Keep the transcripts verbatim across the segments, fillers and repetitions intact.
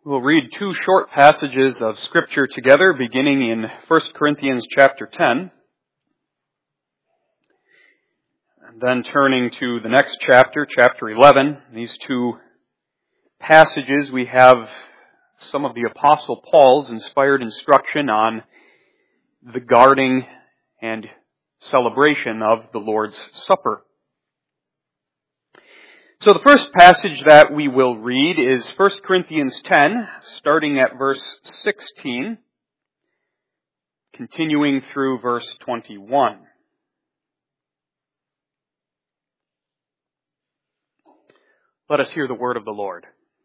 We'll read two short passages of Scripture together, beginning in First Corinthians chapter ten, and then turning to the next chapter, chapter eleven. These two passages, we have some of the Apostle Paul's inspired instruction on the guarding and celebration of the Lord's Supper. So the first passage that we will read is First Corinthians ten, starting at verse sixteen, continuing through verse twenty-one. Let us hear the word of the Lord.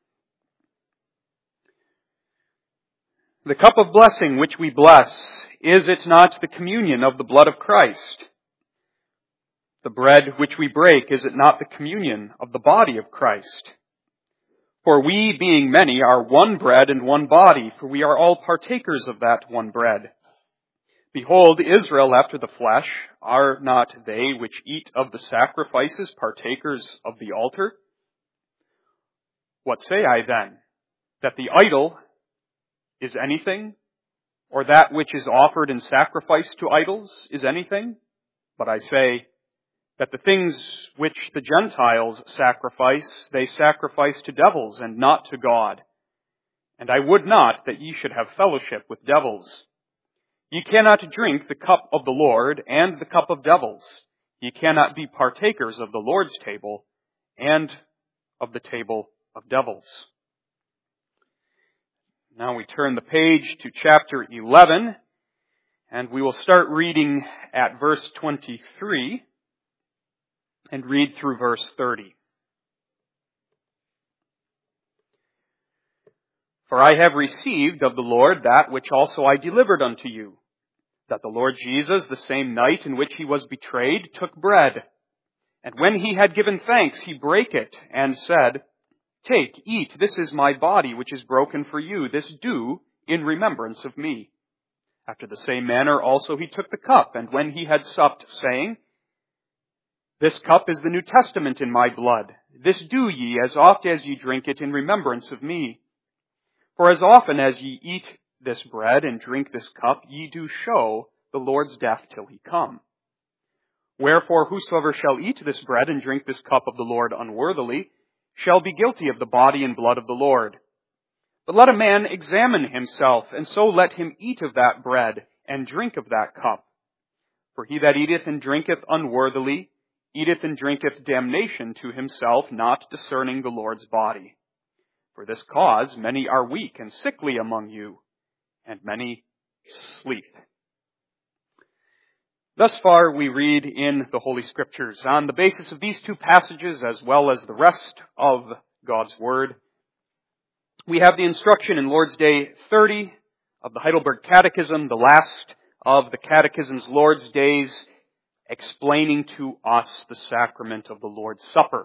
The cup of blessing which we bless, is it not the communion of the blood of Christ? The bread which we break, is it not the communion of the body of Christ? For we, being many, are one bread and one body, for we are all partakers of that one bread. Behold, Israel after the flesh, are not they which eat of the sacrifices partakers of the altar? What say I then? That the idol is anything, or that which is offered in sacrifice to idols is anything? But I say, that the things which the Gentiles sacrifice, they sacrifice to devils and not to God. And I would not that ye should have fellowship with devils. Ye cannot drink the cup of the Lord and the cup of devils. Ye cannot be partakers of the Lord's table and of the table of devils. Now we turn the page to chapter eleven, and we will start reading at verse twenty-three. And read through verse thirty. For I have received of the Lord that which also I delivered unto you, that the Lord Jesus, the same night in which he was betrayed, took bread. And when he had given thanks, he brake it, and said, Take, eat, this is my body which is broken for you. This do in remembrance of me. After the same manner also he took the cup, and when he had supped, saying, This cup is the New Testament in my blood. This do ye as oft as ye drink it in remembrance of me. For as often as ye eat this bread and drink this cup, ye do show the Lord's death till he come. Wherefore whosoever shall eat this bread and drink this cup of the Lord unworthily shall be guilty of the body and blood of the Lord. But let a man examine himself, and so let him eat of that bread and drink of that cup. For he that eateth and drinketh unworthily eateth and drinketh damnation to himself, not discerning the Lord's body. For this cause many are weak and sickly among you, and many sleep. Thus far we read in the Holy Scriptures. On the basis of these two passages, as well as the rest of God's Word, we have the instruction in Lord's Day thirty of the Heidelberg Catechism, the last of the Catechism's Lord's Days, explaining to us the sacrament of the Lord's Supper.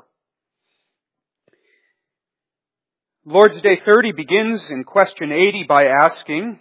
Lord's Day thirty begins in question eighty by asking,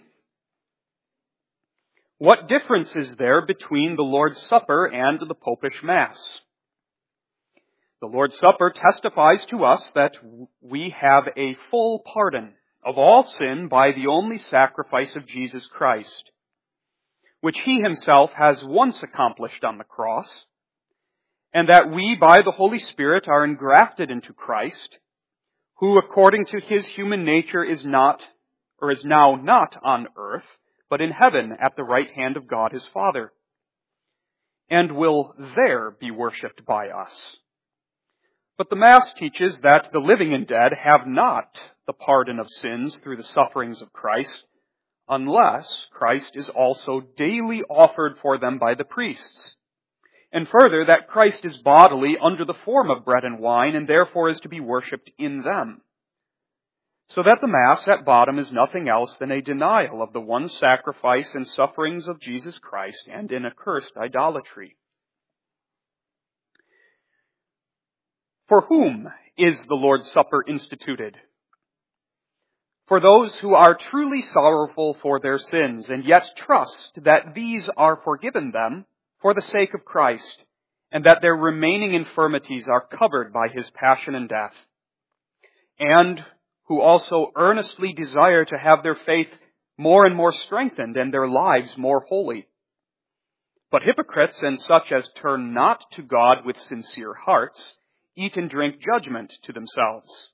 what difference is there between the Lord's Supper and the Popish Mass? The Lord's Supper testifies to us that we have a full pardon of all sin by the only sacrifice of Jesus Christ, which he himself has once accomplished on the cross, and that we, by the Holy Spirit, are engrafted into Christ, who, according to his human nature, is not, or is now not on earth, but in heaven at the right hand of God his Father, and will there be worshipped by us. But the Mass teaches that the living and dead have not the pardon of sins through the sufferings of Christ, unless Christ is also daily offered for them by the priests. And further, that Christ is bodily under the form of bread and wine, and therefore is to be worshipped in them. So that the Mass at bottom is nothing else than a denial of the one sacrifice and sufferings of Jesus Christ, and an accursed idolatry. For whom is the Lord's Supper instituted? For those who are truly sorrowful for their sins, and yet trust that these are forgiven them for the sake of Christ, and that their remaining infirmities are covered by his passion and death, and who also earnestly desire to have their faith more and more strengthened and their lives more holy. But hypocrites and such as turn not to God with sincere hearts eat and drink judgment to themselves.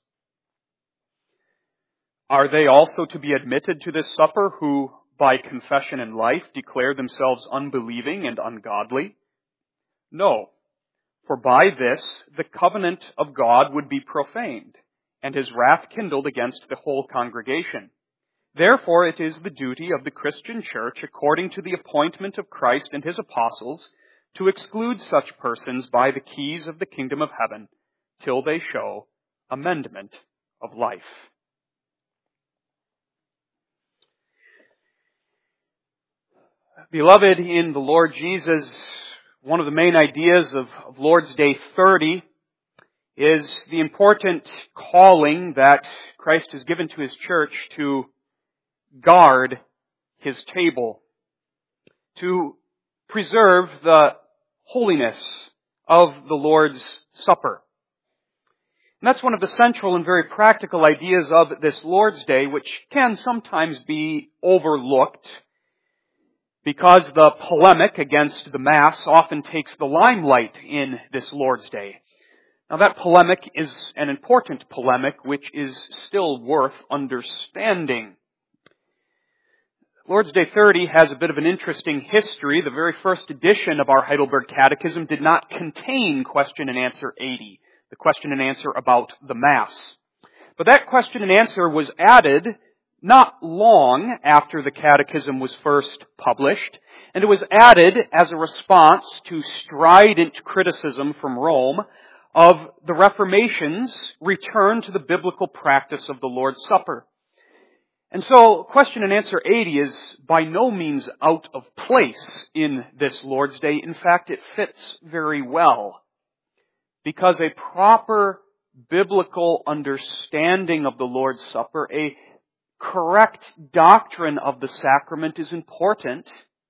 Are they also to be admitted to this supper who, by confession and life, declare themselves unbelieving and ungodly? No, for by this the covenant of God would be profaned, and his wrath kindled against the whole congregation. Therefore it is the duty of the Christian church, according to the appointment of Christ and his apostles, to exclude such persons by the keys of the kingdom of heaven, till they show amendment of life. Beloved in the Lord Jesus, one of the main ideas of, of Lord's Day thirty is the important calling that Christ has given to his church to guard his table, to preserve the holiness of the Lord's Supper. And that's one of the central and very practical ideas of this Lord's Day, which can sometimes be overlooked because the polemic against the Mass often takes the limelight in this Lord's Day. Now that polemic is an important polemic which is still worth understanding. Lord's Day thirty has a bit of an interesting history. The very first edition of our Heidelberg Catechism did not contain question and answer eighty, the question and answer about the Mass. But that question and answer was added not long after the Catechism was first published, and it was added as a response to strident criticism from Rome of the Reformation's return to the biblical practice of the Lord's Supper. And so, question and answer eighty is by no means out of place in this Lord's Day. In fact, it fits very well, because a proper biblical understanding of the Lord's Supper, a correct doctrine of the sacrament, is important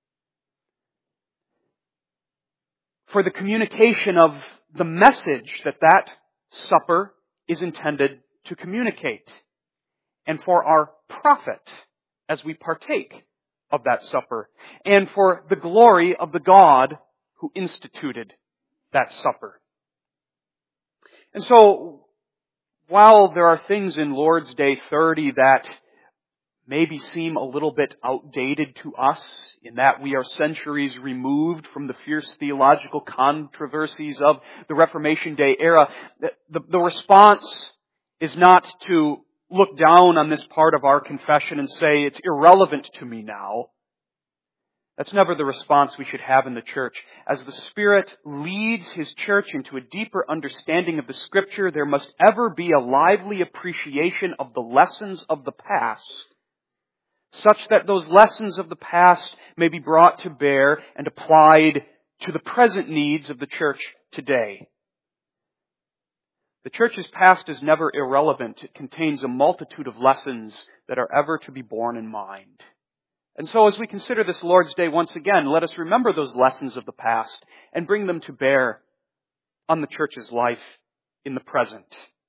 for the communication of the message that that supper is intended to communicate, and for our profit as we partake of that supper, and for the glory of the God who instituted that supper. And so, while there are things in Lord's Day thirty that maybe seem a little bit outdated to us, in that we are centuries removed from the fierce theological controversies of the Reformation Day era, the, the, the response is not to look down on this part of our confession and say, it's irrelevant to me now. That's never the response we should have in the church. As the Spirit leads His church into a deeper understanding of the Scripture, there must ever be a lively appreciation of the lessons of the past, such that those lessons of the past may be brought to bear and applied to the present needs of the church today. The church's past is never irrelevant. It contains a multitude of lessons that are ever to be borne in mind. And so as we consider this Lord's Day once again, let us remember those lessons of the past and bring them to bear on the church's life in the present.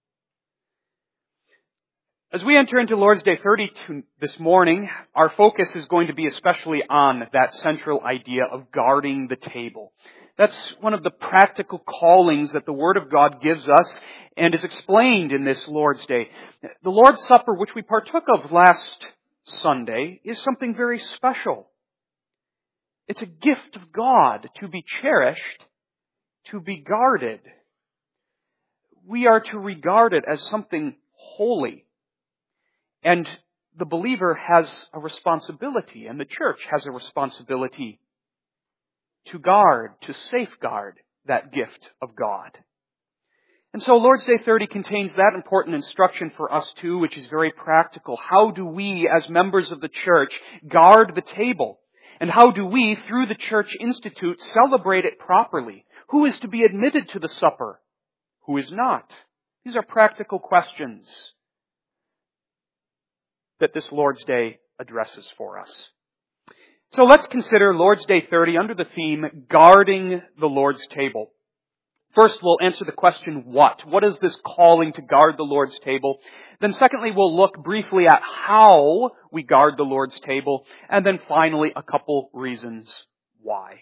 As we enter into Lord's Day thirty this morning, our focus is going to be especially on that central idea of guarding the table. That's one of the practical callings that the Word of God gives us and is explained in this Lord's Day. The Lord's Supper, which we partook of last Sunday, is something very special. It's a gift of God to be cherished, to be guarded. We are to regard it as something holy. And the believer has a responsibility, and the church has a responsibility to guard, to safeguard that gift of God. And so Lord's Day thirty contains that important instruction for us too, which is very practical. How do we, as members of the church, guard the table? And how do we, through the Church Institute, celebrate it properly? Who is to be admitted to the supper? Who is not? These are practical questions that this Lord's Day addresses for us. So let's consider Lord's Day thirty under the theme, Guarding the Lord's Table. First, we'll answer the question, what? What is this calling to guard the Lord's table? Then secondly, we'll look briefly at how we guard the Lord's table. And then finally, a couple reasons why.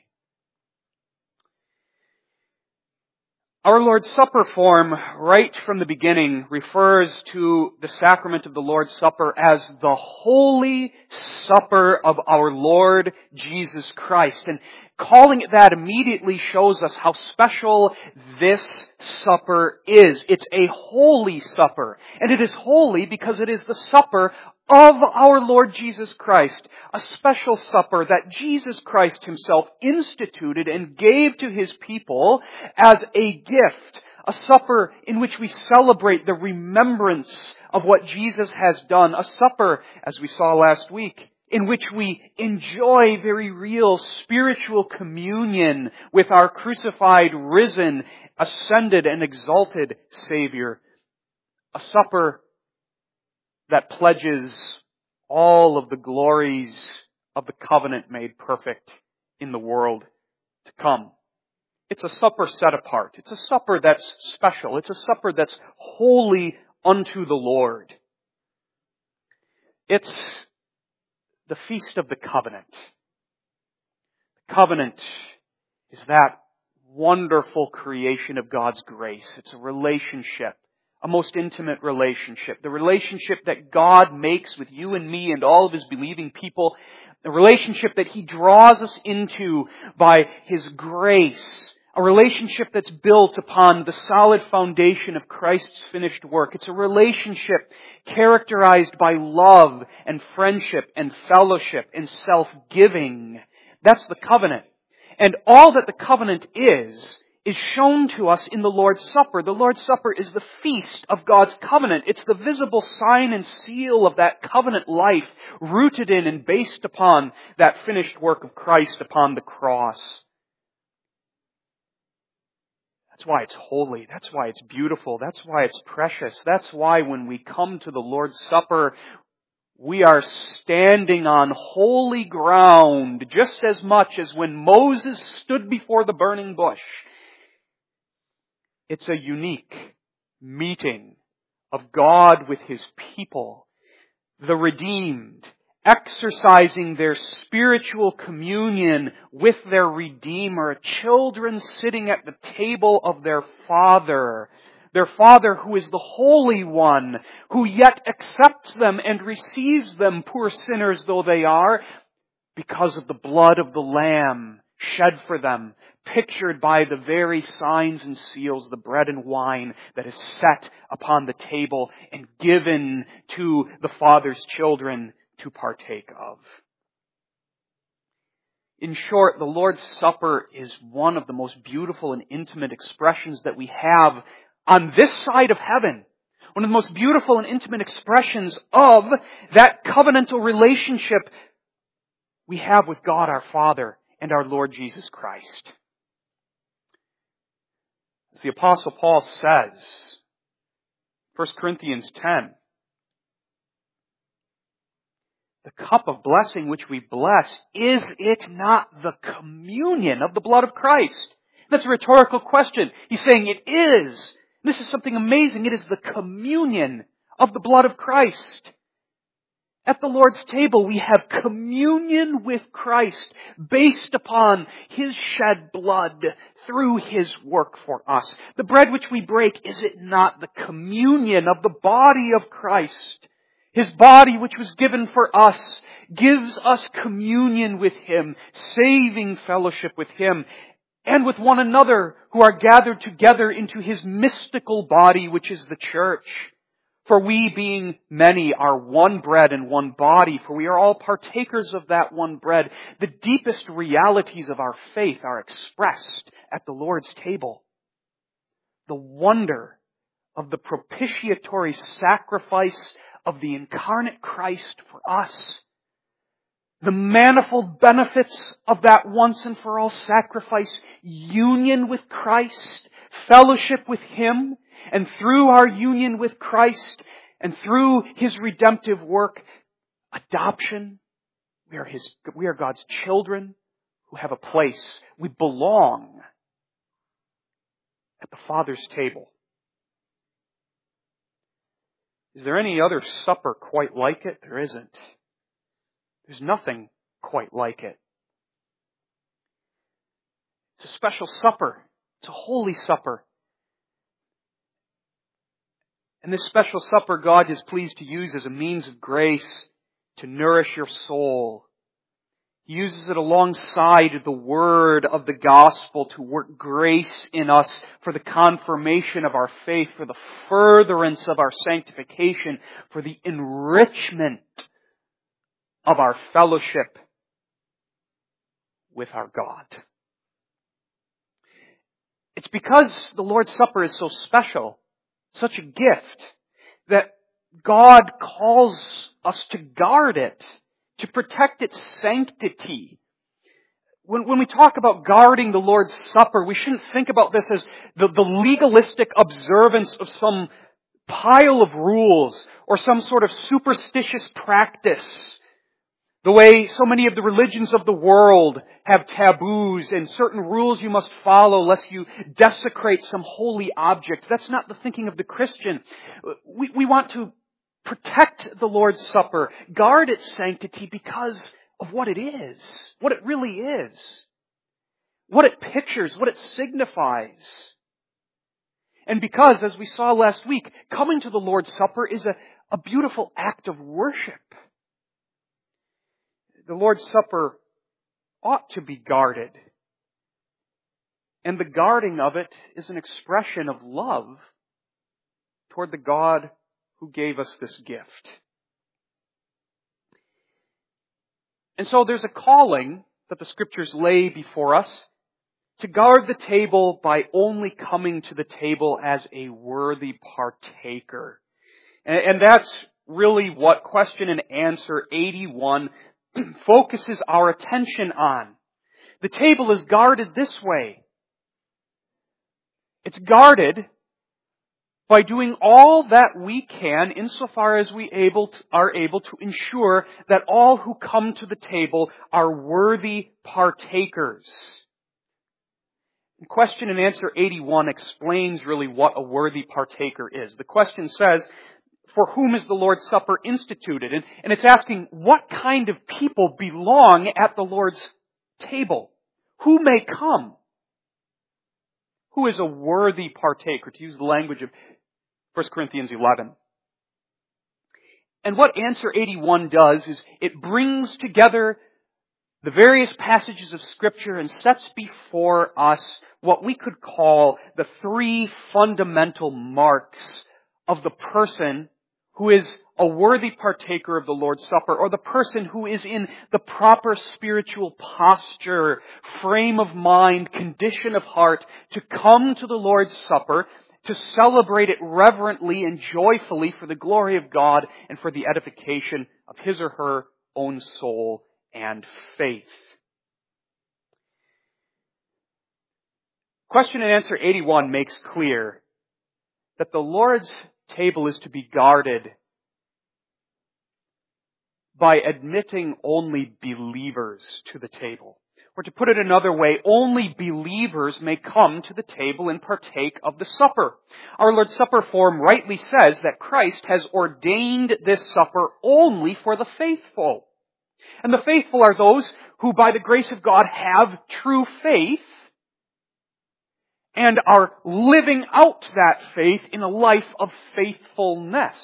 Our Lord's Supper form, right from the beginning, refers to the sacrament of the Lord's Supper as the Holy Supper of our Lord Jesus Christ. And calling it that immediately shows us how special this supper is. It's a holy supper. And it is holy because it is the supper of our Lord Jesus Christ, a special supper that Jesus Christ Himself instituted and gave to His people as a gift, a supper in which we celebrate the remembrance of what Jesus has done, a supper, as we saw last week, in which we enjoy very real spiritual communion with our crucified, risen, ascended, and exalted Savior, a supper that pledges all of the glories of the covenant made perfect in the world to come. It's a supper set apart. It's a supper that's special. It's a supper that's holy unto the Lord. It's the feast of the covenant. The covenant is that wonderful creation of God's grace. It's a relationship. A most intimate relationship. The relationship that God makes with you and me and all of His believing people. A relationship that He draws us into by His grace. A relationship that's built upon the solid foundation of Christ's finished work. It's a relationship characterized by love and friendship and fellowship and self-giving. That's the covenant. And all that the covenant is, is shown to us in the Lord's Supper. The Lord's Supper is the feast of God's covenant. It's the visible sign and seal of that covenant life, rooted in and based upon that finished work of Christ upon the cross. That's why it's holy. That's why it's beautiful. That's why it's precious. That's why when we come to the Lord's Supper, we are standing on holy ground, just as much as when Moses stood before the burning bush. It's a unique meeting of God with His people, the redeemed, exercising their spiritual communion with their Redeemer, children sitting at the table of their Father, their Father who is the Holy One, who yet accepts them and receives them, poor sinners though they are, because of the blood of the Lamb shed for them, pictured by the very signs and seals, the bread and wine that is set upon the table and given to the Father's children to partake of. In short, the Lord's Supper is one of the most beautiful and intimate expressions that we have on this side of heaven. One of the most beautiful and intimate expressions of that covenantal relationship we have with God our Father and our Lord Jesus Christ. As the Apostle Paul says, First Corinthians ten, the cup of blessing which we bless, is it not the communion of the blood of Christ? That's a rhetorical question. He's saying it is. This is something amazing. It is the communion of the blood of Christ. At the Lord's table, we have communion with Christ based upon His shed blood through His work for us. The bread which we break, is it not the communion of the body of Christ? His body which was given for us gives us communion with Him, saving fellowship with Him, and with one another who are gathered together into His mystical body, which is the church. For we, being many, are one bread and one body, for we are all partakers of that one bread. The deepest realities of our faith are expressed at the Lord's table. The wonder of the propitiatory sacrifice of the incarnate Christ for us. The manifold benefits of that once and for all sacrifice, union with Christ, fellowship with Him, and through our union with Christ and through His redemptive work, adoption. We are His, we are God's children who have a place. We belong at the Father's table. Is there any other supper quite like it? There isn't. There's nothing quite like it. It's a special supper. It's a holy supper. And this special supper God is pleased to use as a means of grace to nourish your soul. He uses it alongside the word of the gospel to work grace in us for the confirmation of our faith, for the furtherance of our sanctification, for the enrichment of our fellowship with our God. It's because the Lord's Supper is so special, such a gift, that God calls us to guard it, to protect its sanctity. When, when we talk about guarding the Lord's Supper, we shouldn't think about this as the, the legalistic observance of some pile of rules or some sort of superstitious practice. The way so many of the religions of the world have taboos and certain rules you must follow lest you desecrate some holy object. That's not the thinking of the Christian. We, we want to protect the Lord's Supper, guard its sanctity because of what it is, what it really is, what it pictures, what it signifies. And because, as we saw last week, coming to the Lord's Supper is a, a beautiful act of worship. The Lord's Supper ought to be guarded. And the guarding of it is an expression of love toward the God who gave us this gift. And so there's a calling that the Scriptures lay before us to guard the table by only coming to the table as a worthy partaker. And, and that's really what question and answer eighty-one focuses our attention on. The table is guarded this way. It's guarded by doing all that we can insofar as we able to, are able to ensure that all who come to the table are worthy partakers. And question and answer eighty-one explains really what a worthy partaker is. The question says, for whom is the Lord's Supper instituted? And, and it's asking, what kind of people belong at the Lord's table? Who may come? Who is a worthy partaker? To use the language of First Corinthians eleven. And what answer eighty-one does is it brings together the various passages of Scripture and sets before us what we could call the three fundamental marks of the person who is a worthy partaker of the Lord's Supper, or the person who is in the proper spiritual posture, frame of mind, condition of heart to come to the Lord's Supper, to celebrate it reverently and joyfully for the glory of God and for the edification of his or her own soul and faith. Question and answer eighty-one makes clear that the Lord's table is to be guarded by admitting only believers to the table. Or to put it another way, only believers may come to the table and partake of the supper. Our Lord's Supper form rightly says that Christ has ordained this supper only for the faithful. And the faithful are those who by the grace of God have true faith and are living out that faith in a life of faithfulness.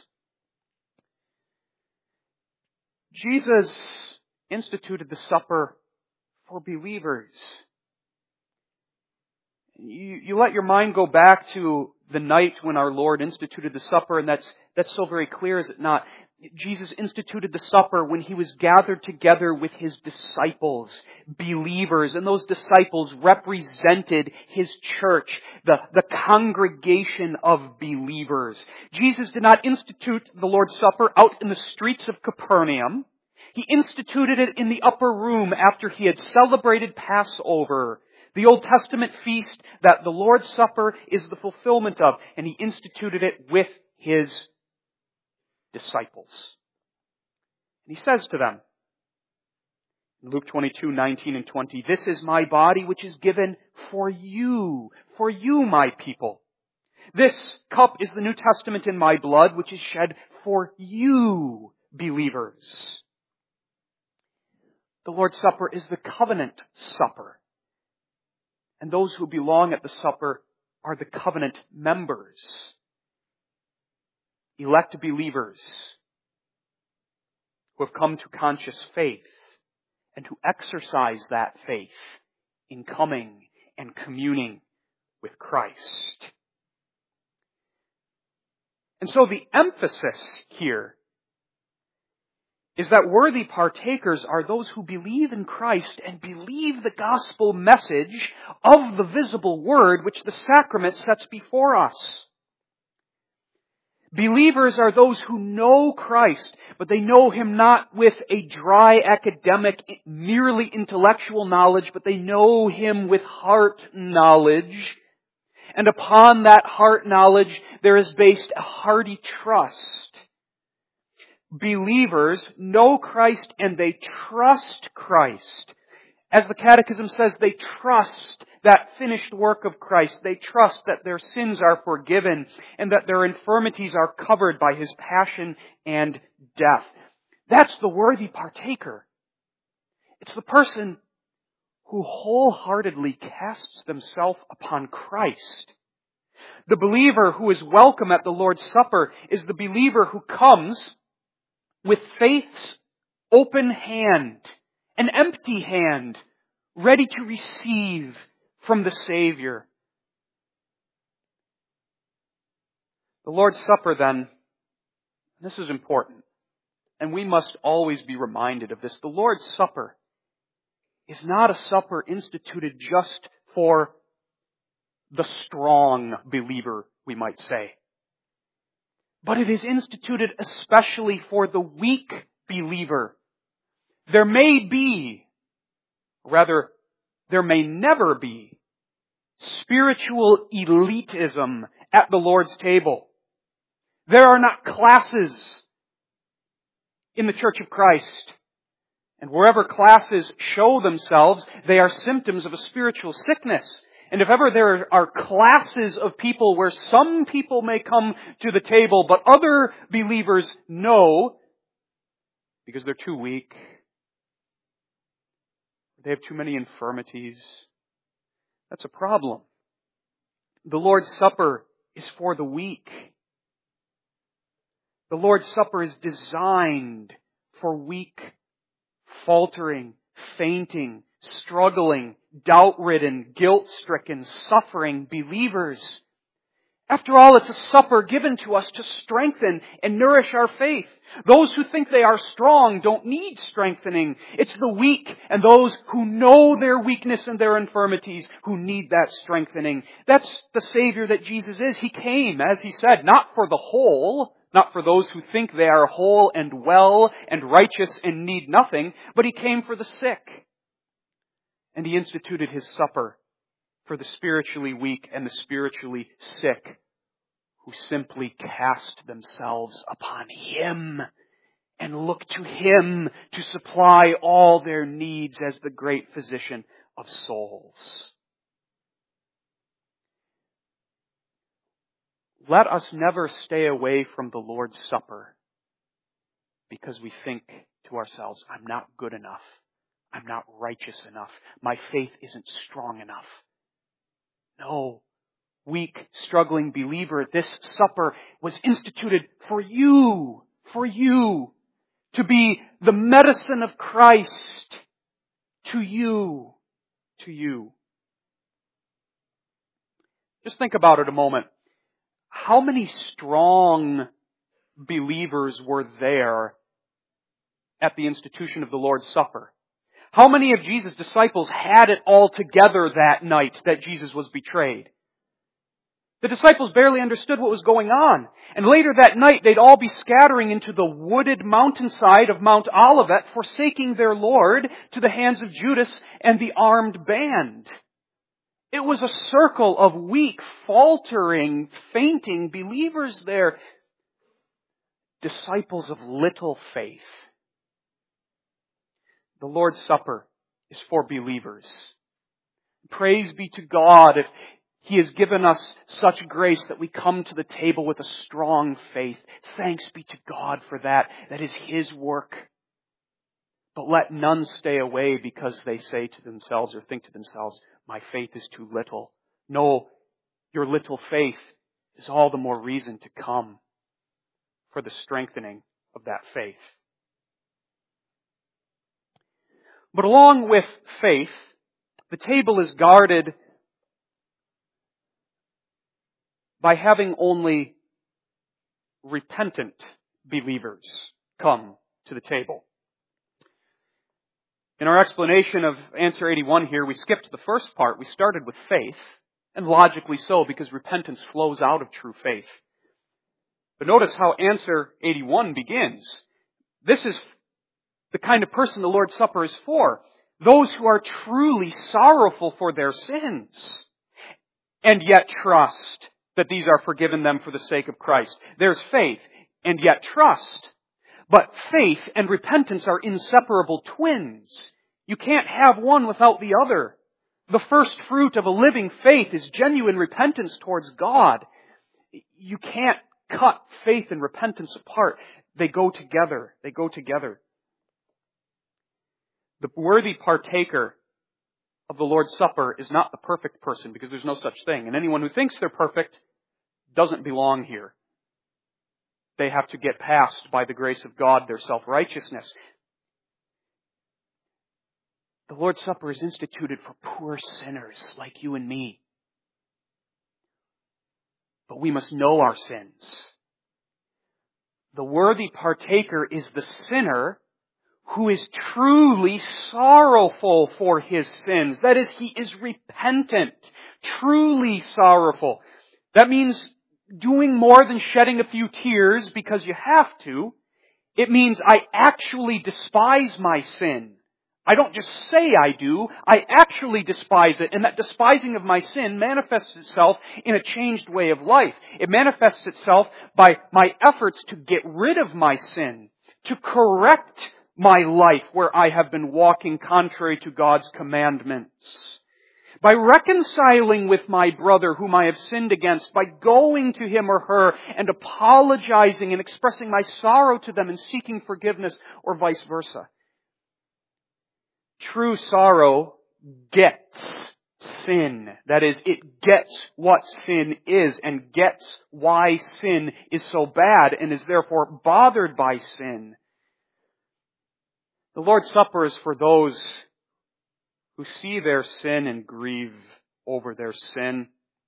Jesus instituted the supper for believers. You, you let your mind go back to the night when our Lord instituted the supper, and that's, that's so very clear, is it not? Jesus instituted the supper when he was gathered together with his disciples, believers, and those disciples represented his church, the, the congregation of believers. Jesus did not institute the Lord's Supper out in the streets of Capernaum. He instituted it in the upper room after he had celebrated Passover, the Old Testament feast that the Lord's Supper is the fulfillment of, and he instituted it with his disciples. And he says to them, Luke twenty-two, nineteen and twenty, this is my body which is given for you, for you, my people. This cup is the New Testament in my blood, which is shed for you, believers. The Lord's Supper is the covenant supper. And those who belong at the supper are the covenant members. Elect believers who have come to conscious faith and who exercise that faith in coming and communing with Christ. And so the emphasis here is that worthy partakers are those who believe in Christ and believe the gospel message of the visible word which the sacrament sets before us. Believers are those who know Christ, but they know Him not with a dry academic, merely intellectual knowledge, but they know Him with heart knowledge. And upon that heart knowledge, there is based a hearty trust. Believers know Christ and they trust Christ. As the Catechism says, they trust that finished work of Christ. They trust that their sins are forgiven and that their infirmities are covered by His passion and death. That's the worthy partaker. It's the person who wholeheartedly casts themselves upon Christ. The believer who is welcome at the Lord's Supper is the believer who comes with faith's open hand, an empty hand, ready to receive from the Savior. The Lord's Supper, then, this is important, and we must always be reminded of this. The Lord's Supper is not a supper instituted just for the strong believer, we might say. But it is instituted especially for the weak believer. There may be, rather, there may never be, spiritual elitism at the Lord's table. There are not classes in the Church of Christ. And wherever classes show themselves, they are symptoms of a spiritual sickness. And if ever there are classes of people where some people may come to the table, but other believers no, because they're too weak, they have too many infirmities, that's a problem. The Lord's Supper is for the weak. The Lord's Supper is designed for weak, faltering, fainting, struggling, doubt-ridden, guilt-stricken, suffering believers. After all, it's a supper given to us to strengthen and nourish our faith. Those who think they are strong don't need strengthening. It's the weak and those who know their weakness and their infirmities who need that strengthening. That's the Savior that Jesus is. He came, as He said, not for the whole, not for those who think they are whole and well and righteous and need nothing, but He came for the sick. And He instituted His supper for the spiritually weak and the spiritually sick who simply cast themselves upon Him and look to Him to supply all their needs as the great physician of souls. Let us never stay away from the Lord's Supper because we think to ourselves, I'm not good enough. I'm not righteous enough. My faith isn't strong enough. No. Weak, struggling believer, this supper was instituted for you, for you, to be the medicine of Christ to you, to you. Just think about it a moment. How many strong believers were there at the institution of the Lord's Supper? How many of Jesus' disciples had it all together that night that Jesus was betrayed? The disciples barely understood what was going on. And later that night, they'd all be scattering into the wooded mountainside of Mount Olivet, forsaking their Lord to the hands of Judas and the armed band. It was a circle of weak, faltering, fainting believers there. Disciples of little faith. The Lord's Supper is for believers. Praise be to God if He has given us such grace that we come to the table with a strong faith. Thanks be to God for that. That is His work. But let none stay away because they say to themselves or think to themselves, my faith is too little. No, your little faith is all the more reason to come for the strengthening of that faith. But along with faith, the table is guarded by having only repentant believers come to the table. In our explanation of answer eighty-one here, we skipped the first part. We started with faith, and logically so, because repentance flows out of true faith. But notice how answer eighty-one begins. This is the kind of person the Lord's Supper is for. Those who are truly sorrowful for their sins, and yet trust that these are forgiven them for the sake of Christ. There's faith, and yet trust. But faith and repentance are inseparable twins. You can't have one without the other. The first fruit of a living faith is genuine repentance towards God. You can't cut faith and repentance apart. They go together. They go together. The worthy partaker of the Lord's Supper is not the perfect person, because there's no such thing. And anyone who thinks they're perfect doesn't belong here. They have to get past, by the grace of God, their self-righteousness. The Lord's Supper is instituted for poor sinners like you and me. But we must know our sins. The worthy partaker is the sinner who is truly sorrowful for his sins. That is, he is repentant, truly sorrowful. That means doing more than shedding a few tears because you have to. It means I actually despise my sin. I don't just say I do, I actually despise it. And that despising of my sin manifests itself in a changed way of life. It manifests itself by my efforts to get rid of my sin, to correct my life where I have been walking contrary to God's commandments. By reconciling with my brother whom I have sinned against, by going to him or her and apologizing and expressing my sorrow to them and seeking forgiveness, or vice versa. True sorrow gets sin. That is, it gets what sin is and gets why sin is so bad and is therefore bothered by sin. The Lord's Supper is for those who see their sin and grieve over their sin.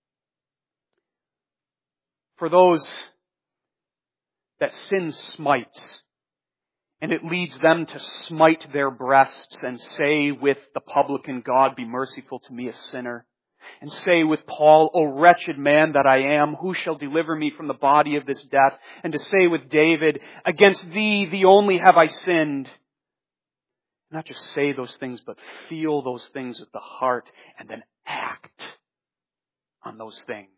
For those that sin smites, and it leads them to smite their breasts and say with the publican, God, be merciful to me, a sinner. And say with Paul, O wretched man that I am, who shall deliver me from the body of this death? And to say with David, against thee, thee only have I sinned. Not just say those things, but feel those things with the heart and then act on those things.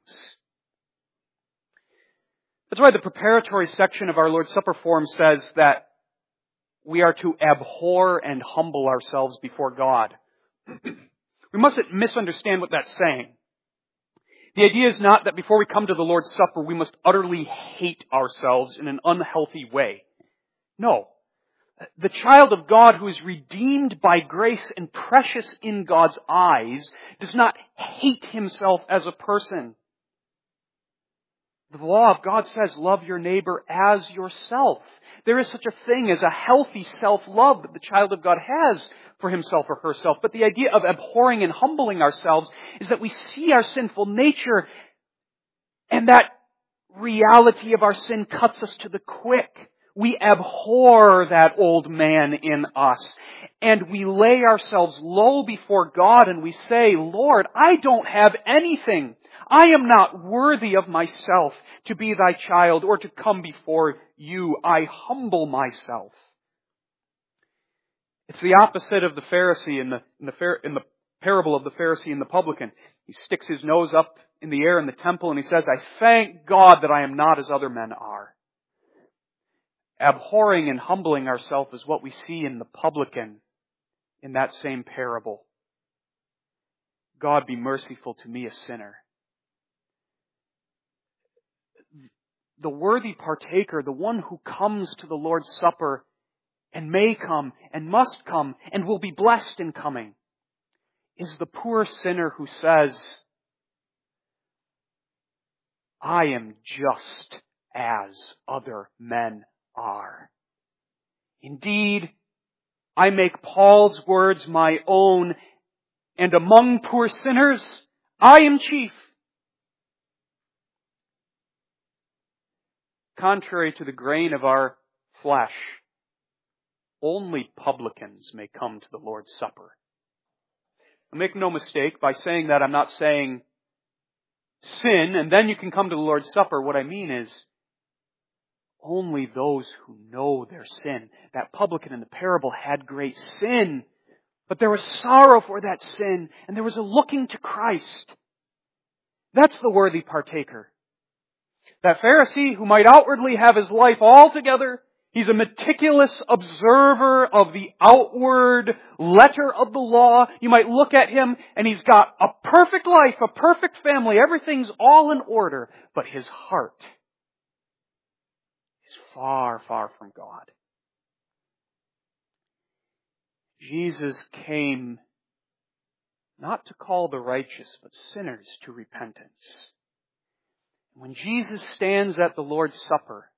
That's why the preparatory section of our Lord's Supper form says that we are to abhor and humble ourselves before God. We mustn't misunderstand what that's saying. The idea is not that before we come to the Lord's Supper, we must utterly hate ourselves in an unhealthy way. No. The child of God who is redeemed by grace and precious in God's eyes does not hate himself as a person. The law of God says, love your neighbor as yourself. There is such a thing as a healthy self-love that the child of God has for himself or herself. But the idea of abhorring and humbling ourselves is that we see our sinful nature, and that reality of our sin cuts us to the quick. We abhor that old man in us, and we lay ourselves low before God and we say, Lord, I don't have anything. I am not worthy of myself to be thy child or to come before you. I humble myself. It's the opposite of the Pharisee in the, in the, in the parable of the Pharisee and the publican. He sticks his nose up in the air in the temple and he says, I thank God that I am not as other men are. Abhorring and humbling ourselves is what we see in the publican in that same parable, God, be merciful to me, a sinner. The worthy partaker, the one who comes to the Lord's Supper and may come and must come and will be blessed in coming, is the poor sinner who says, I am just as other men are. Indeed, I make Paul's words my own, and among poor sinners, I am chief. Contrary to the grain of our flesh, only publicans may come to the Lord's Supper. Make no mistake, by saying that I'm not saying sin and then you can come to the Lord's Supper. What I mean is only those who know their sin. That publican in the parable had great sin, but there was sorrow for that sin and there was a looking to Christ. That's the worthy partaker. That Pharisee who might outwardly have his life all together, he's a meticulous observer of the outward letter of the law. You might look at him and he's got a perfect life, a perfect family. Everything's all in order. But his heart is far, far from God. Jesus came not to call the righteous, but sinners to repentance. When Jesus stands at the Lord's Supper,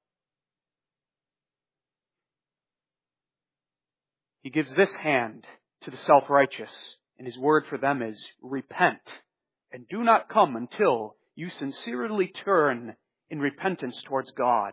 He gives this hand to the self-righteous, and His word for them is, repent, and do not come until you sincerely turn in repentance towards God.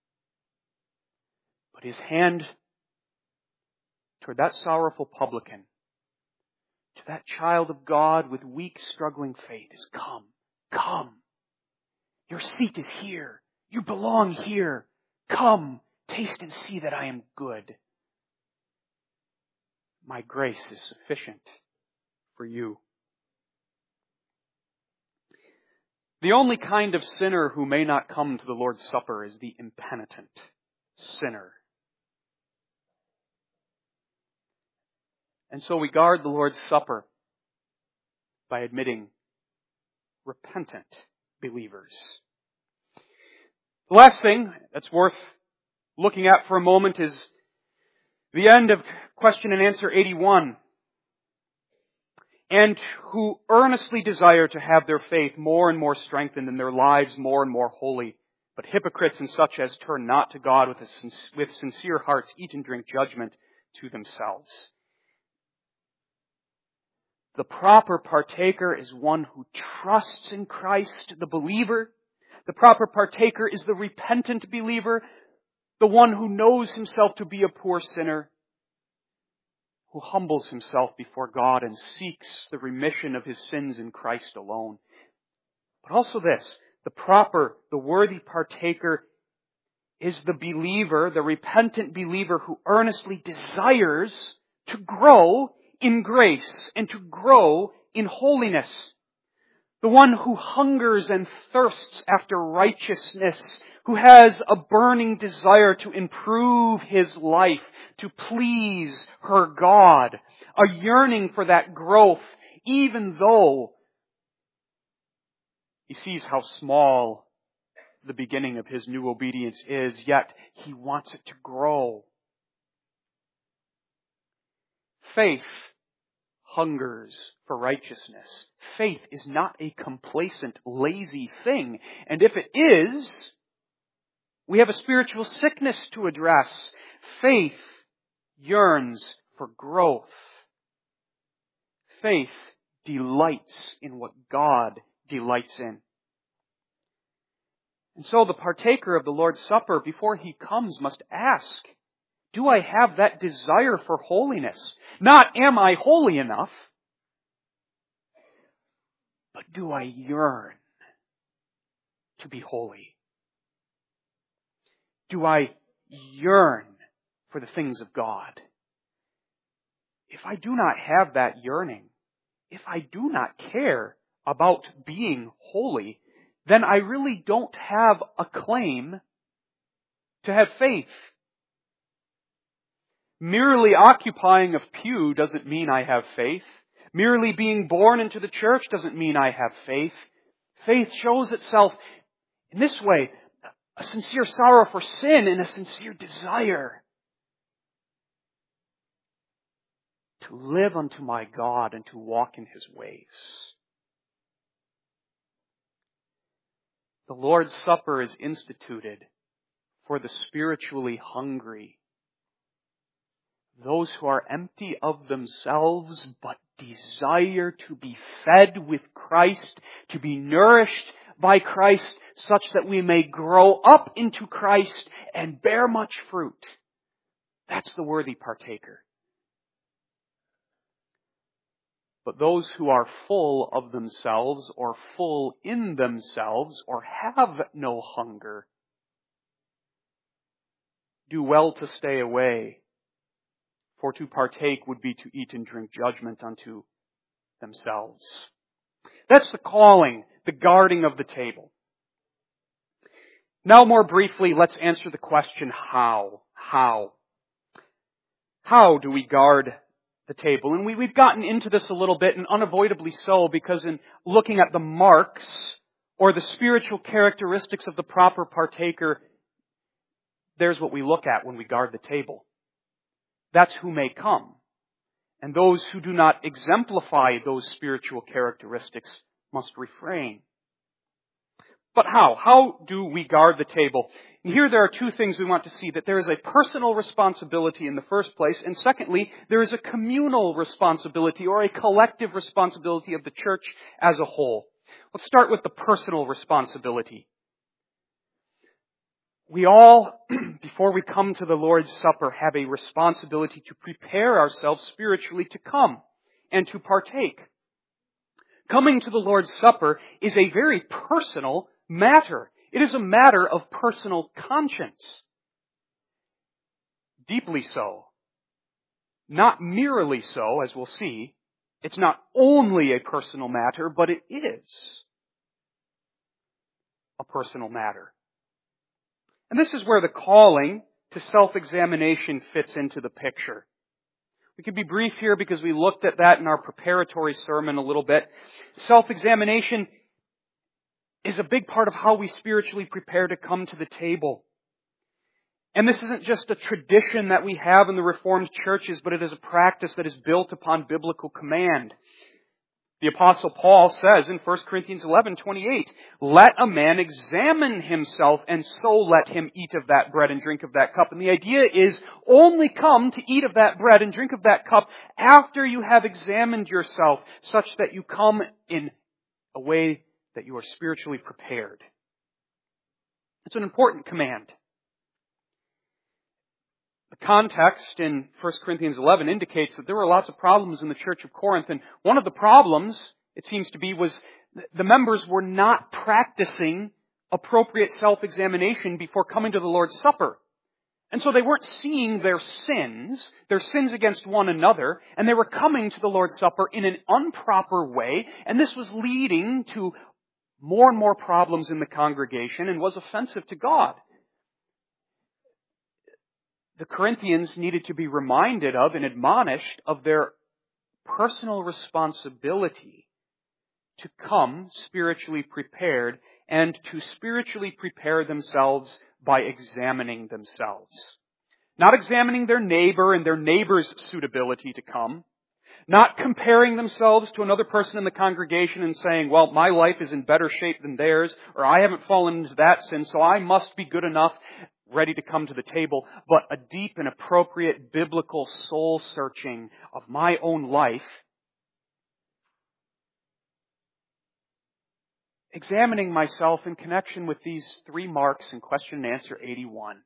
But His hand toward that sorrowful publican, to that child of God with weak, struggling faith, is come, come. Your seat is here. You belong here. Come, taste and see that I am good. My grace is sufficient for you. The only kind of sinner who may not come to the Lord's Supper is the impenitent sinner. And so we guard the Lord's Supper by admitting repentant believers. The last thing that's worth looking at for a moment is the end of question and answer eighty-one. And who earnestly desire to have their faith more and more strengthened and their lives more and more holy. But hypocrites and such as turn not to God with, a, with sincere hearts eat and drink judgment to themselves. The proper partaker is one who trusts in Christ, the believer. The proper partaker is the repentant believer, the one who knows himself to be a poor sinner, who humbles himself before God and seeks the remission of his sins in Christ alone. But also this, the proper, the worthy partaker is the believer, the repentant believer who earnestly desires to grow in grace and to grow in holiness. The one who hungers and thirsts after righteousness, who has a burning desire to improve his life, to please her God, a yearning for that growth, even though he sees how small the beginning of his new obedience is, yet he wants it to grow. Faith hungers for righteousness. Faith is not a complacent, lazy thing. And if it is, we have a spiritual sickness to address. Faith yearns for growth. Faith delights in what God delights in. And so the partaker of the Lord's Supper, before he comes, must ask, do I have that desire for holiness? Not, am I holy enough? But do I yearn to be holy? Do I yearn for the things of God? If I do not have that yearning, if I do not care about being holy, then I really don't have a claim to have faith. Merely occupying a pew doesn't mean I have faith. Merely being born into the church doesn't mean I have faith. Faith shows itself in this way: a sincere sorrow for sin and a sincere desire to live unto my God and to walk in His ways. The Lord's Supper is instituted for the spiritually hungry, those who are empty of themselves but desire to be fed with Christ, to be nourished by Christ, such that we may grow up into Christ and bear much fruit. That's the worthy partaker. But those who are full of themselves, or full in themselves, or have no hunger, do well to stay away, for to partake would be to eat and drink judgment unto themselves. That's the calling, the guarding of the table. Now, more briefly, let's answer the question, how? How? How do we guard the table? And we, we've gotten into this a little bit, and unavoidably so, because in looking at the marks, or the spiritual characteristics of the proper partaker, there's what we look at when we guard the table. That's who may come. And those who do not exemplify those spiritual characteristics must refrain. But how? How do we guard the table? And here there are two things we want to see. That there is a personal responsibility in the first place, and secondly, there is a communal responsibility or a collective responsibility of the church as a whole. Let's start with the personal responsibility. We all, before we come to the Lord's Supper, have a responsibility to prepare ourselves spiritually to come and to partake. Coming to the Lord's Supper is a very personal matter. It is a matter of personal conscience. Deeply so. Not merely so, as we'll see. It's not only a personal matter, but it is a personal matter. And this is where the calling to self-examination fits into the picture. We can be brief here because we looked at that in our preparatory sermon a little bit. Self-examination is a big part of how we spiritually prepare to come to the table. And this isn't just a tradition that we have in the Reformed churches, but it is a practice that is built upon biblical command. The Apostle Paul says in First Corinthians eleven twenty-eight, "Let a man examine himself, and so let him eat of that bread and drink of that cup." And the idea is only come to eat of that bread and drink of that cup after you have examined yourself, such that you come in a way that you are spiritually prepared. It's an important command. The context in First Corinthians eleven indicates that there were lots of problems in the church of Corinth, and one of the problems, it seems to be, was the members were not practicing appropriate self-examination before coming to the Lord's Supper. And so they weren't seeing their sins, their sins against one another, and they were coming to the Lord's Supper in an improper way, and this was leading to more and more problems in the congregation and was offensive to God. The Corinthians needed to be reminded of and admonished of their personal responsibility to come spiritually prepared and to spiritually prepare themselves by examining themselves. Not examining their neighbor and their neighbor's suitability to come. Not comparing themselves to another person in the congregation and saying, well, my life is in better shape than theirs, or I haven't fallen into that sin, so I must be good enough, ready to come to the table, but a deep and appropriate biblical soul searching of my own life, examining myself in connection with these three marks in question and answer eighty-one.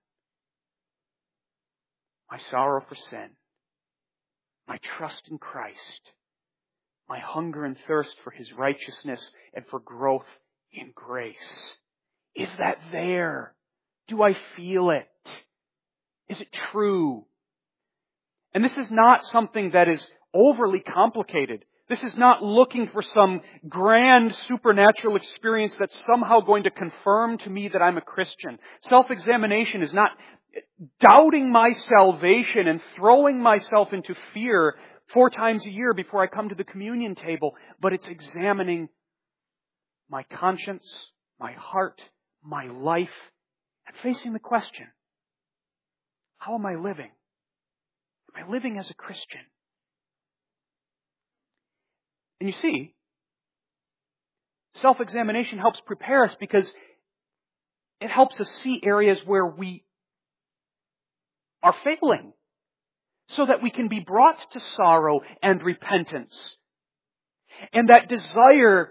My sorrow for sin, my trust in Christ, my hunger and thirst for His righteousness and for growth in grace. Is that there? Do I feel it? Is it true? And this is not something that is overly complicated. This is not looking for some grand supernatural experience that's somehow going to confirm to me that I'm a Christian. Self-examination is not doubting my salvation and throwing myself into fear four times a year before I come to the communion table, but it's examining my conscience, my heart, my life, and facing the question, how am I living? Am I living as a Christian? And you see, self-examination helps prepare us because it helps us see areas where we are failing so that we can be brought to sorrow and repentance. And that desire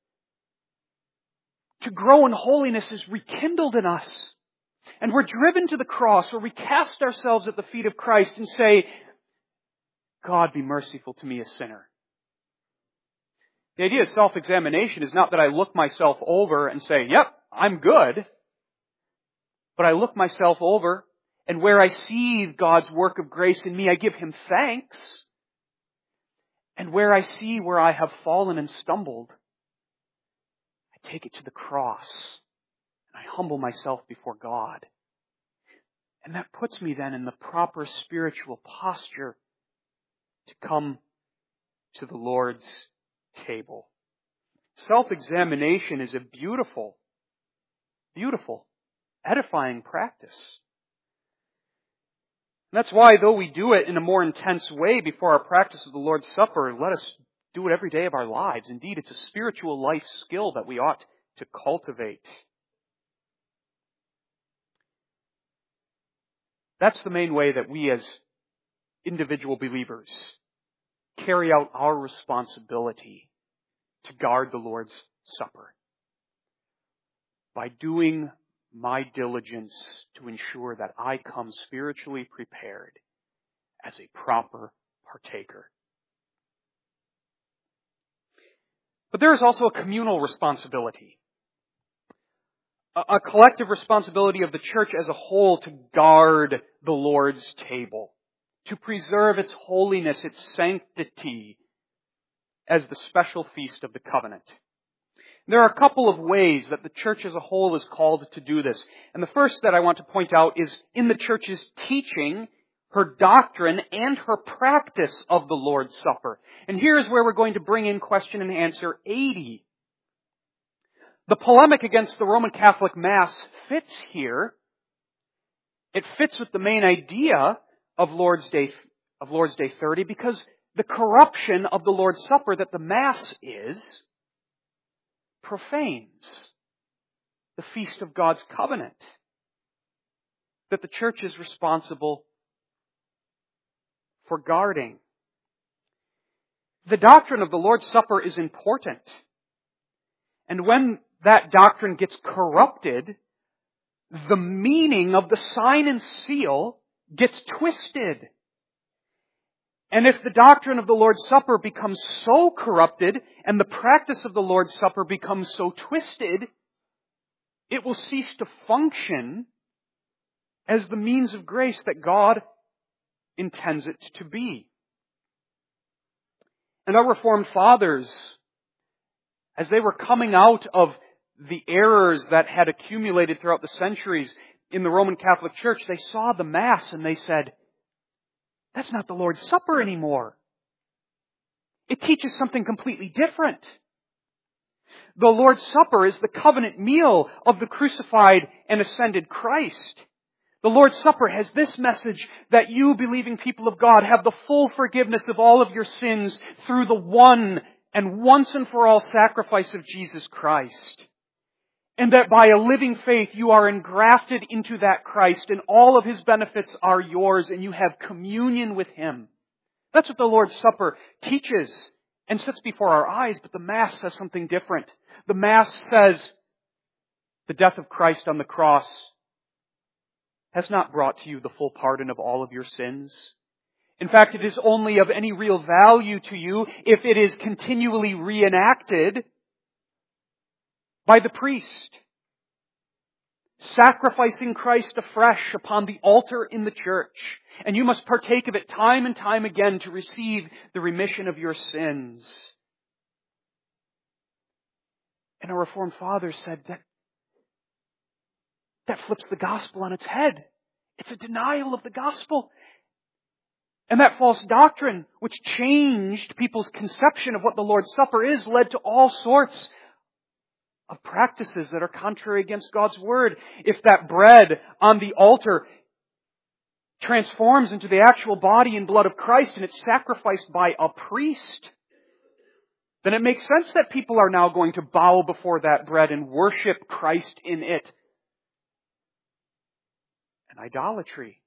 to grow in holiness is rekindled in us. And we're driven to the cross where we cast ourselves at the feet of Christ and say, God, be merciful to me, a sinner. The idea of self-examination is not that I look myself over and say, yep, I'm good. But I look myself over, and where I see God's work of grace in me, I give Him thanks. And where I see where I have fallen and stumbled, I take it to the cross. And I humble myself before God. And that puts me then in the proper spiritual posture to come to the Lord's table. Self-examination is a beautiful, beautiful, edifying practice. And that's why, though we do it in a more intense way before our practice of the Lord's Supper, let us do it every day of our lives. Indeed, it's a spiritual life skill that we ought to cultivate. That's the main way that we as individual believers carry out our responsibility to guard the Lord's Supper. By doing my diligence to ensure that I come spiritually prepared as a proper partaker. But there is also a communal responsibility. A collective responsibility of the church as a whole to guard the Lord's table, to preserve its holiness, its sanctity, as the special feast of the covenant. There are a couple of ways that the church as a whole is called to do this. And the first that I want to point out is in the church's teaching, her doctrine, and her practice of the Lord's Supper. And here's where we're going to bring in question and answer eighty. The polemic against the Roman Catholic Mass fits here. It fits with the main idea of Lord's Day, of Lord's Day thirty, because the corruption of the Lord's Supper that the Mass is profanes the feast of God's covenant that the church is responsible for guarding. The doctrine of the Lord's Supper is important. And when that doctrine gets corrupted, the meaning of the sign and seal gets twisted. And if the doctrine of the Lord's Supper becomes so corrupted and the practice of the Lord's Supper becomes so twisted, it will cease to function as the means of grace that God intends it to be. And our Reformed fathers, as they were coming out of the errors that had accumulated throughout the centuries in the Roman Catholic Church, they saw the Mass and they said, that's not the Lord's Supper anymore. It teaches something completely different. The Lord's Supper is the covenant meal of the crucified and ascended Christ. The Lord's Supper has this message that you, believing people of God, have the full forgiveness of all of your sins through the one and once and for all sacrifice of Jesus Christ. And that by a living faith you are engrafted into that Christ and all of His benefits are yours and you have communion with Him. That's what the Lord's Supper teaches and sets before our eyes, but the Mass says something different. The Mass says the death of Christ on the cross has not brought to you the full pardon of all of your sins. In fact, it is only of any real value to you if it is continually reenacted by the priest, sacrificing Christ afresh upon the altar in the church. And you must partake of it time and time again to receive the remission of your sins. And our Reformed fathers said that that flips the gospel on its head. It's a denial of the gospel. And that false doctrine, which changed people's conception of what the Lord's Supper is, led to all sorts of practices that are contrary against God's Word. If that bread on the altar transforms into the actual body and blood of Christ and it's sacrificed by a priest, then it makes sense that people are now going to bow before that bread and worship Christ in it. And idolatry.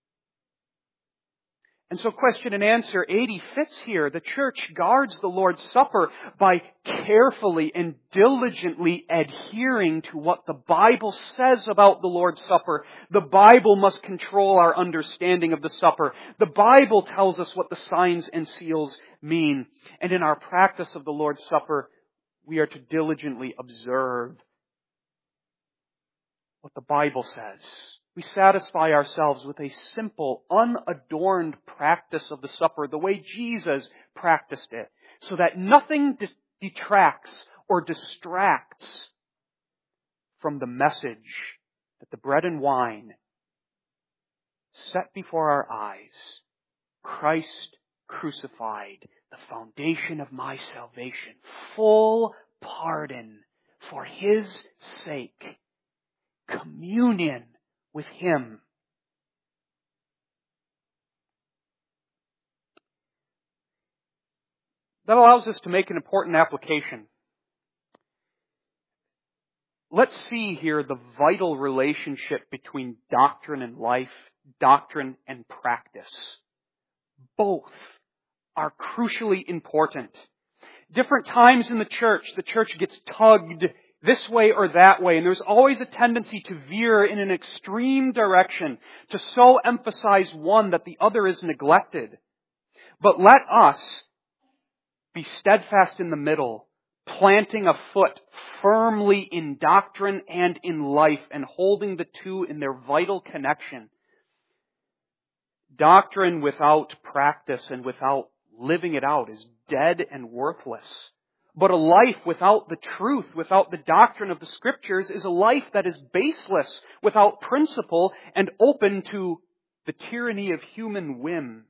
And so question and answer eighty fits here. The church guards the Lord's Supper by carefully and diligently adhering to what the Bible says about the Lord's Supper. The Bible must control our understanding of the supper. The Bible tells us what the signs and seals mean. And in our practice of the Lord's Supper, we are to diligently observe what the Bible says. We satisfy ourselves with a simple, unadorned practice of the supper, the way Jesus practiced it, so that nothing detracts or distracts from the message that the bread and wine set before our eyes. Christ crucified, the foundation of my salvation, full pardon for His sake, communion with Him. That allows us to make an important application. Let's see here the vital relationship between doctrine and life, doctrine and practice. Both are crucially important. Different times in the church, the church gets tugged this way or that way, and there's always a tendency to veer in an extreme direction, to so emphasize one that the other is neglected. But let us be steadfast in the middle, planting a foot firmly in doctrine and in life, and holding the two in their vital connection. Doctrine without practice and without living it out is dead and worthless. But a life without the truth, without the doctrine of the Scriptures, is a life that is baseless, without principle, and open to the tyranny of human whim.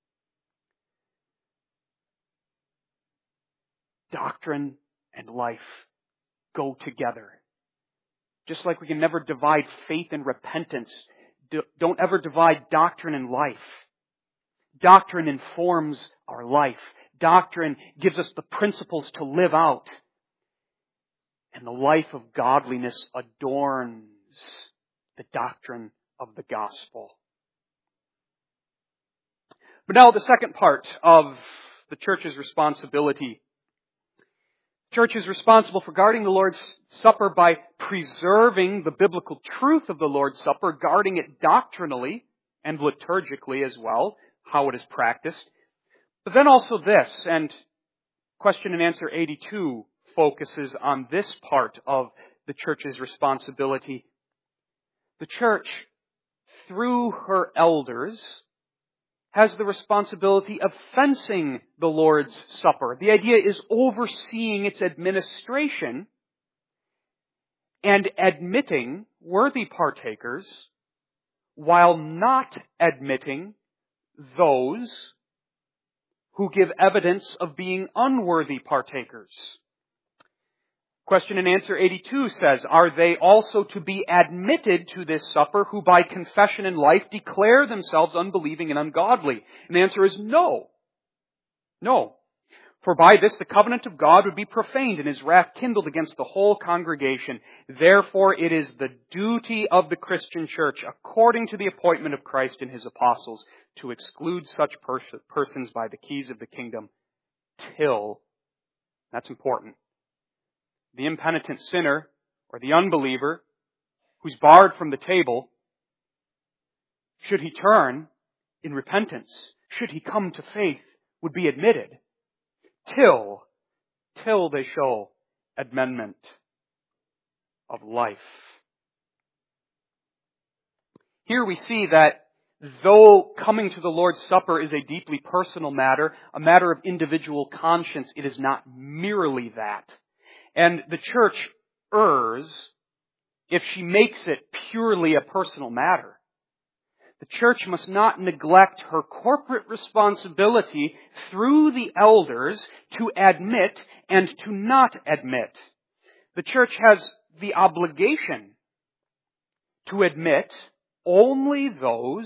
Doctrine and life go together. Just like we can never divide faith and repentance, don't ever divide doctrine and life. Doctrine informs our life. Doctrine gives us the principles to live out. And the life of godliness adorns the doctrine of the gospel. But now the second part of the church's responsibility. The church is responsible for guarding the Lord's Supper by preserving the biblical truth of the Lord's Supper, guarding it doctrinally and liturgically as well, how it is practiced. But then also this, and question and answer eighty-two focuses on this part of the church's responsibility. The church, through her elders, has the responsibility of fencing the Lord's Supper. The idea is overseeing its administration and admitting worthy partakers while not admitting those who give evidence of being unworthy partakers. Question and answer eighty-two says, are they also to be admitted to this supper who by confession and life declare themselves unbelieving and ungodly? And the answer is no. No. For by this the covenant of God would be profaned and His wrath kindled against the whole congregation. Therefore it is the duty of the Christian church, according to the appointment of Christ and His apostles, to exclude such pers- persons by the keys of the kingdom till, that's important, the impenitent sinner or the unbeliever who's barred from the table, should he turn in repentance, should he come to faith, would be admitted till, till they show amendment of life. Here we see that though coming to the Lord's Supper is a deeply personal matter, a matter of individual conscience, it is not merely that. And the church errs if she makes it purely a personal matter. The church must not neglect her corporate responsibility through the elders to admit and to not admit. The church has the obligation to admit only those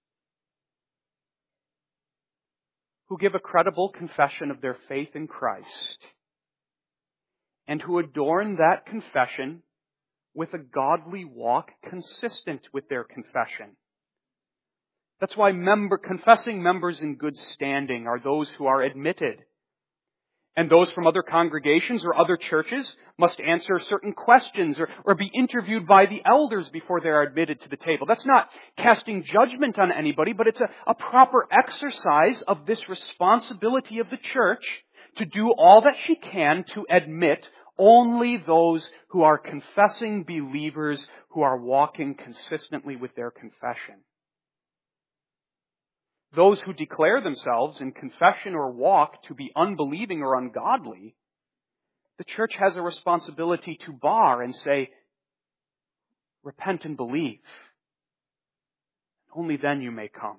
who give a credible confession of their faith in Christ and who adorn that confession with a godly walk consistent with their confession. That's why member, confessing members in good standing are those who are admitted. And those from other congregations or other churches must answer certain questions or, or be interviewed by the elders before they are admitted to the table. That's not casting judgment on anybody, but it's a, a proper exercise of this responsibility of the church to do all that she can to admit only those who are confessing believers who are walking consistently with their confession. Those who declare themselves in confession or walk to be unbelieving or ungodly, the church has a responsibility to bar and say, repent and believe. Only then you may come.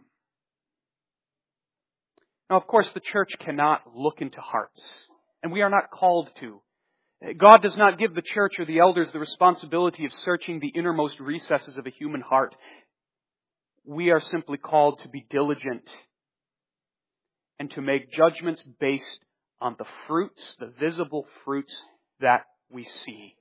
Now, of course, the church cannot look into hearts, and we are not called to. God does not give the church or the elders the responsibility of searching the innermost recesses of a human heart. We are simply called to be diligent and to make judgments based on the fruits, the visible fruits that we see.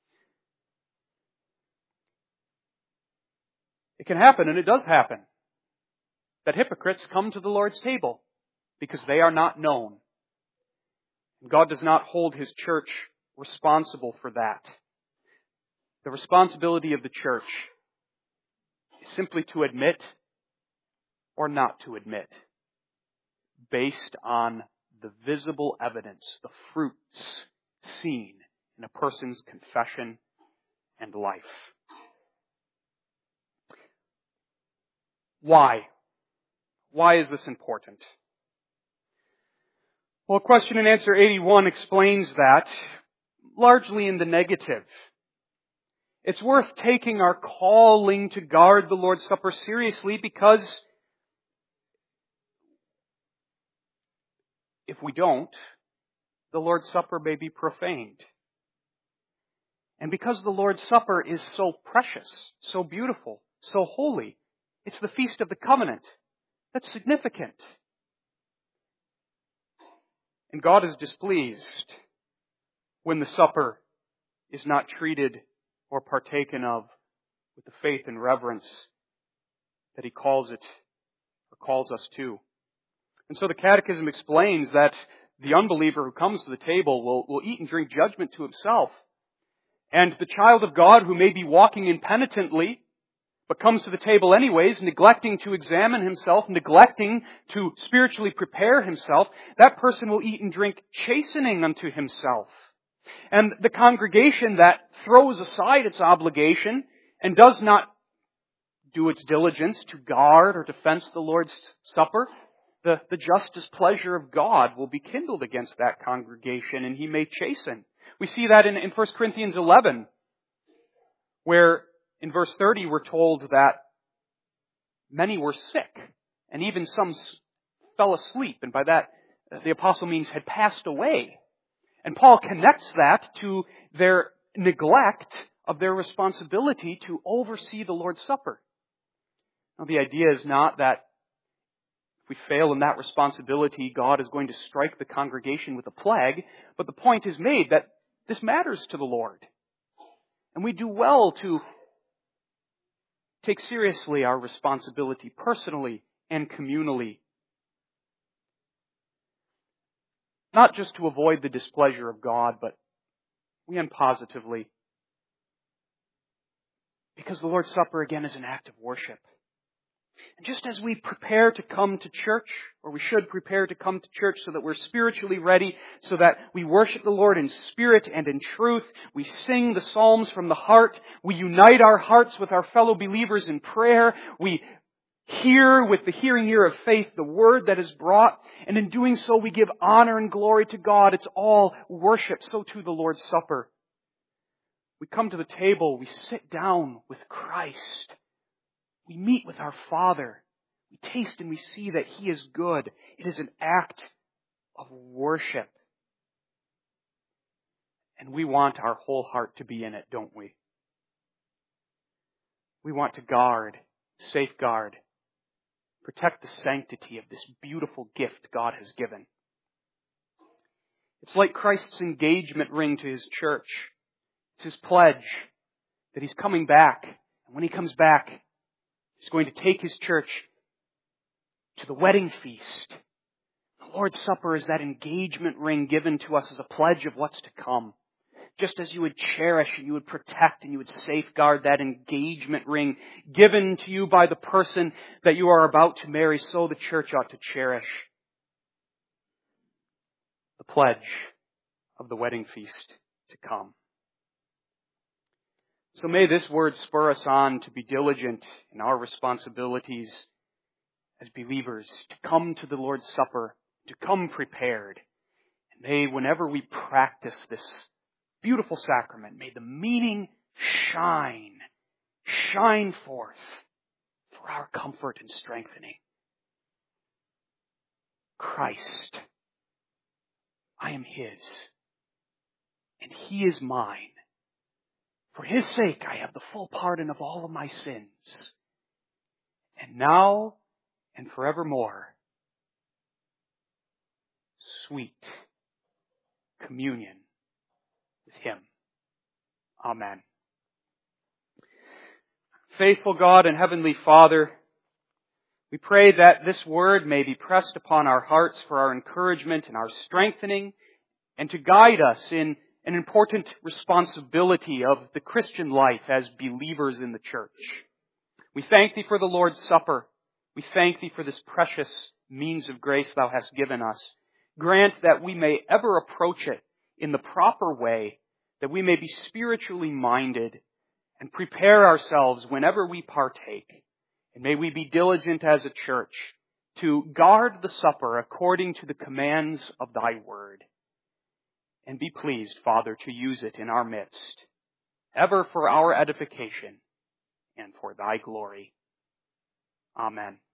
It can happen, and it does happen, that hypocrites come to the Lord's table because they are not known. God does not hold His church responsible for that. The responsibility of the church is simply to admit or not to admit, based on the visible evidence, the fruits seen in a person's confession and life. Why? Why is this important? Well, question and answer eighty-one explains that largely in the negative. It's worth taking our calling to guard the Lord's Supper seriously because if we don't, the Lord's Supper may be profaned. And because the Lord's Supper is so precious, so beautiful, so holy, it's the feast of the covenant. That's significant. And God is displeased when the supper is not treated or partaken of with the faith and reverence that He calls it or calls us to. And so the Catechism explains that the unbeliever who comes to the table will, will eat and drink judgment to himself. And the child of God who may be walking impenitently, but comes to the table anyways, neglecting to examine himself, neglecting to spiritually prepare himself, that person will eat and drink chastening unto himself. And the congregation that throws aside its obligation and does not do its diligence to guard or defend the Lord's Supper, the, the just displeasure of God will be kindled against that congregation, and He may chasten. We see that in, in First Corinthians eleven, where in verse thirty we're told that many were sick, and even some fell asleep, and by that the apostle means had passed away. And Paul connects that to their neglect of their responsibility to oversee the Lord's Supper. Now, the idea is not that if we fail in that responsibility, God is going to strike the congregation with a plague, but the point is made that this matters to the Lord. And we do well to take seriously our responsibility personally and communally. Not just to avoid the displeasure of God, but we end positively. Because the Lord's Supper, again, is an act of worship. And just as we prepare to come to church, or we should prepare to come to church so that we're spiritually ready, so that we worship the Lord in spirit and in truth, we sing the psalms from the heart, we unite our hearts with our fellow believers in prayer, we hear with the hearing ear of faith the word that is brought, and in doing so we give honor and glory to God. It's all worship. So too the Lord's Supper. We come to the table, we sit down with Christ, We meet with our Father. We taste and we see that He is good. It is an act of worship. And we want our whole heart to be in it, don't we? We want to guard, safeguard, protect the sanctity of this beautiful gift God has given. It's like Christ's engagement ring to His church. It's His pledge that He's coming back. And when He comes back, He's going to take His church to the wedding feast. The Lord's Supper is that engagement ring given to us as a pledge of what's to come. Just as you would cherish and you would protect and you would safeguard that engagement ring given to you by the person that you are about to marry, so the church ought to cherish the pledge of the wedding feast to come. So may this word spur us on to be diligent in our responsibilities as believers, to come to the Lord's Supper, to come prepared. And may, whenever we practice this beautiful sacrament, may the meaning shine, shine forth for our comfort and strengthening. Christ, I am His, and He is mine. For His sake, I have the full pardon of all of my sins. And now and forevermore, sweet communion with Him. Amen. Faithful God and Heavenly Father, we pray that this word may be pressed upon our hearts for our encouragement and our strengthening, and to guide us in an important responsibility of the Christian life as believers in the church. We thank Thee for the Lord's Supper. We thank Thee for this precious means of grace Thou hast given us. Grant that we may ever approach it in the proper way, that we may be spiritually minded and prepare ourselves whenever we partake. And may we be diligent as a church to guard the supper according to the commands of Thy word. And be pleased, Father, to use it in our midst, ever for our edification and for Thy glory. Amen.